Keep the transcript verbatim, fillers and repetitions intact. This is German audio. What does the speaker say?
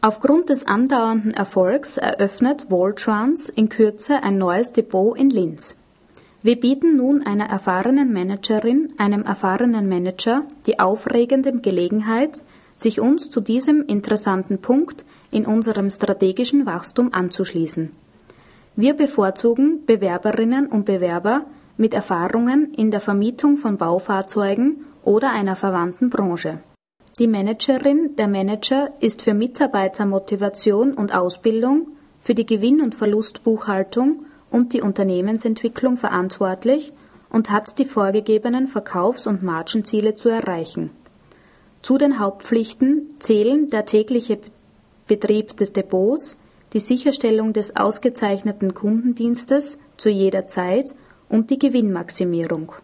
Aufgrund des andauernden Erfolgs eröffnet Vaultrans in Kürze ein neues Depot in Linz. Wir bieten nun einer erfahrenen Managerin, einem erfahrenen Manager die aufregende Gelegenheit, sich uns zu diesem interessanten Punkt in unserem strategischen Wachstum anzuschließen. Wir bevorzugen Bewerberinnen und Bewerber mit Erfahrungen in der Vermietung von Baufahrzeugen oder einer verwandten Branche. Die Managerin, der Manager ist für Mitarbeitermotivation und Ausbildung, für die Gewinn- und Verlustbuchhaltung und die Unternehmensentwicklung verantwortlich und hat die vorgegebenen Verkaufs- und Margenziele zu erreichen. Zu den Hauptpflichten zählen der tägliche Betrieb des Depots, die Sicherstellung des ausgezeichneten Kundendienstes zu jeder Zeit und die Gewinnmaximierung.